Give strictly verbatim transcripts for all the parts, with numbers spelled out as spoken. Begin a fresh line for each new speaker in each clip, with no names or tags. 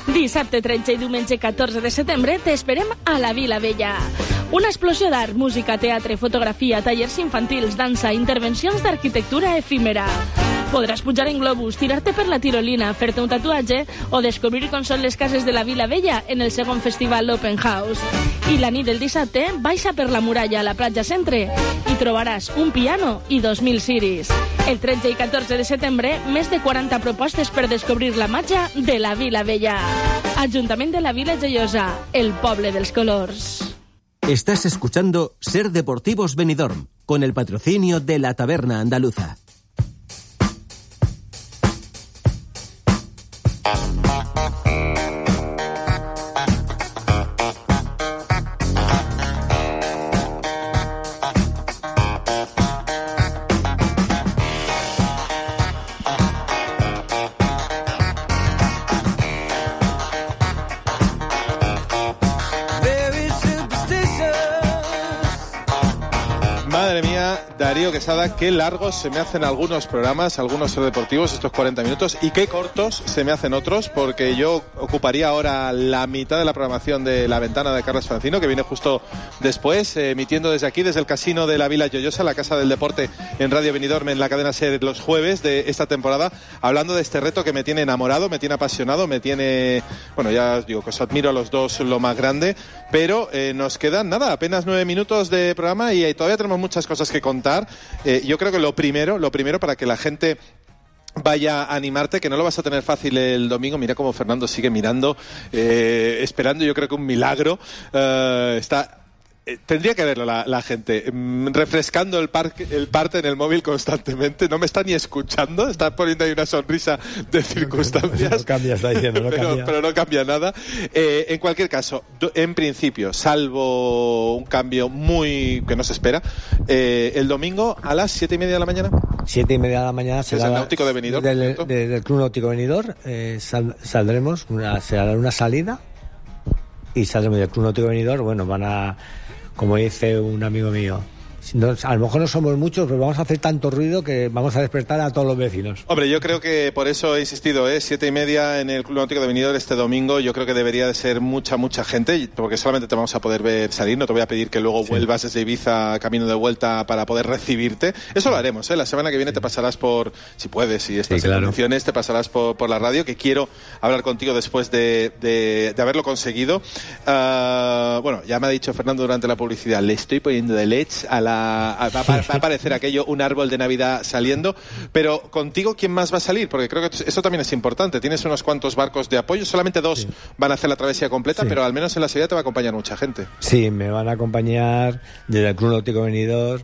Dissabte tretze i diumenge catorze de setembre t'esperem a la Vila Vella. Una explosió d'art, música, teatre, fotografia, tallers infantils, dansa, intervencions d'arquitectura efímera. Podràs pujar en globus, tirar-te per la tirolina, fer-te un tatuatge o descobrir com són les cases de la Vila Vella en el segon festival Open House. I la nit del dissabte, baixa per la muralla a la platja Centre i trobaràs un piano i dos mil ciris. El tretze i catorze de setembre, més de quaranta propostes per descobrir la màgia de la Vila Vella. Ajuntament de la Vila Joiosa, el poble dels colors.
Estás escuchando Ser Deportivos Benidorm, con el patrocinio de la Taberna Andaluza.
Darío Quesada, qué largos se me hacen algunos programas, algunos Ser Deportivos, estos cuarenta minutos, y qué cortos se me hacen otros, porque yo ocuparía ahora la mitad de la programación de La Ventana de Carles Francino, que viene justo después, eh, emitiendo desde aquí, desde el casino de la Vila Joiosa, la Casa del Deporte en Radio Benidorm, en la cadena SER, los jueves de esta temporada, hablando de este reto que me tiene enamorado, me tiene apasionado, me tiene, bueno, ya os digo que os admiro a los dos lo más grande, pero eh, nos quedan, nada, apenas nueve minutos de programa y eh, todavía tenemos muchas cosas que contar. Eh, yo creo que lo primero, lo primero para que la gente vaya a animarte, que no lo vas a tener fácil el domingo. Mira cómo Fernando sigue mirando, eh, esperando, yo creo que un milagro. Eh, está... Tendría que verlo la, la gente, refrescando el, parque, el parte en el móvil constantemente. No me está ni escuchando, está poniendo ahí una sonrisa de circunstancias.
No cambia, está diciendo, no
pero,
cambia.
Pero no cambia nada. Eh, en cualquier caso, en principio, salvo un cambio muy que no se espera, eh, el domingo a las siete y media de la mañana.
Siete y media de la mañana será
el Náutico de Benidorm.
Del, del, del Club Náutico de Benidorm eh, sal, saldremos, una, será una salida y saldremos del Club Náutico de Benidorm. Bueno, van a... Como dice un amigo mío, no, a lo mejor no somos muchos, pero vamos a hacer tanto ruido que vamos a despertar a todos los vecinos.
Hombre, yo creo que por eso he insistido, ¿eh? Siete y media en el Club Náutico de Benidorm este domingo. Yo creo que debería de ser mucha, mucha gente, porque solamente te vamos a poder ver salir. No te voy a pedir que luego sí. vuelvas desde Ibiza camino de vuelta para poder recibirte. Eso lo haremos, ¿eh? La semana que viene sí. te pasarás por, si puedes, si estás sí, claro. en condiciones, te pasarás por, por la radio, que quiero hablar contigo después de, de, de haberlo conseguido. Uh, bueno, ya me ha dicho Fernando durante la publicidad, le estoy poniendo de L E Ds a la... A, va, va a parecer aquello un árbol de Navidad saliendo, pero contigo, ¿quién más va a salir? Porque creo que eso también es importante. Tienes unos cuantos barcos de apoyo, solamente dos sí. van a hacer la travesía completa, sí. pero al menos en la salida te va a acompañar mucha gente.
Sí, me van a acompañar desde el Club Náutico Benidorm,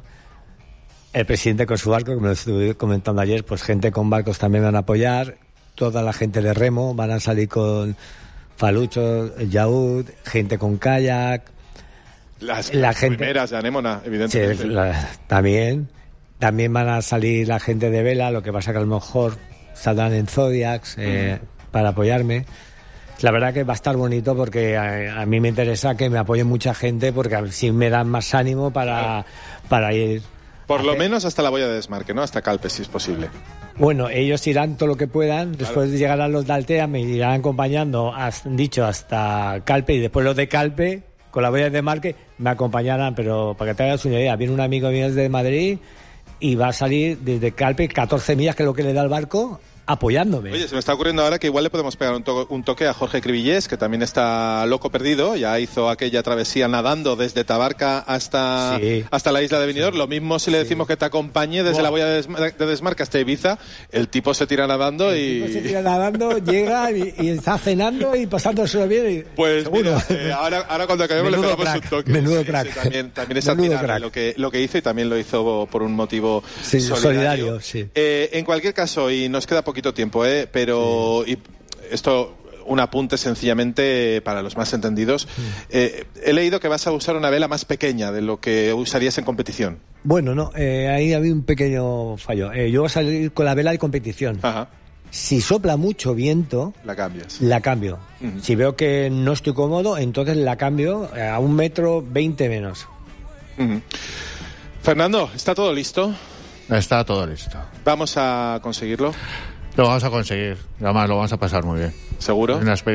el presidente con su barco, como lo estuve comentando ayer, pues gente con barcos también van a apoyar, toda la gente de remo, van a salir con faluchos, yaúd, gente con kayak.
Las,
la
las
gente,
primeras de anémona, evidentemente.
Sí, la, también. También van a salir la gente de vela, lo que pasa que a lo mejor saldrán en Zodiacs eh, mm. para apoyarme. La verdad que va a estar bonito porque a, a mí me interesa que me apoye mucha gente porque así me dan más ánimo para, claro. para ir.
Por lo menos hasta la boya de desmarque, ¿no? Hasta Calpe, si es posible.
Bueno, ellos irán todo lo que puedan, claro. después llegarán los de Altea, me irán acompañando, han dicho, hasta Calpe, y después los de Calpe, con la boya de desmarque, me acompañarán, pero para que te hagas una idea, viene un amigo mío desde Madrid y va a salir desde Calpe catorce millas, que es lo que le da el barco, apoyándome.
Oye, se me está ocurriendo ahora que igual le podemos pegar un, to- un toque a Jorge Cribillés, que también está loco perdido, ya hizo aquella travesía nadando desde Tabarca hasta, sí. hasta la isla de Benidorm. Sí. Lo mismo si le decimos sí. que te acompañe desde wow. la boya de, desma- de desmarque hasta Ibiza, el tipo se tira nadando el y...
El tipo se tira nadando, llega y, y está cenando y pasándoselo bien. Y...
Pues mira, eh, ahora, ahora cuando acabemos le pegamos crack, un toque.
Menudo
sí,
crack.
Sí, también, también es admirable lo que, lo que hizo y también lo hizo por un motivo
sí,
solidario.
solidario sí.
eh, en cualquier caso, y nos queda poquito tiempo, ¿eh? Pero y esto, un apunte sencillamente para los más entendidos. Eh, he leído que vas a usar una vela más pequeña de lo que usarías en competición.
Bueno, no, eh, ahí había un pequeño fallo. Eh, yo voy a salir con la vela de competición.
Ajá.
Si sopla mucho viento,
la cambias.
La cambio. Uh-huh. Si veo que no estoy cómodo, entonces la cambio a un metro veinte menos.
Uh-huh. Fernando, ¿está todo listo?
Está todo listo.
¿Vamos a conseguirlo?
Lo vamos a conseguir. Además, lo vamos a pasar muy bien.
¿Seguro?
Una experiencia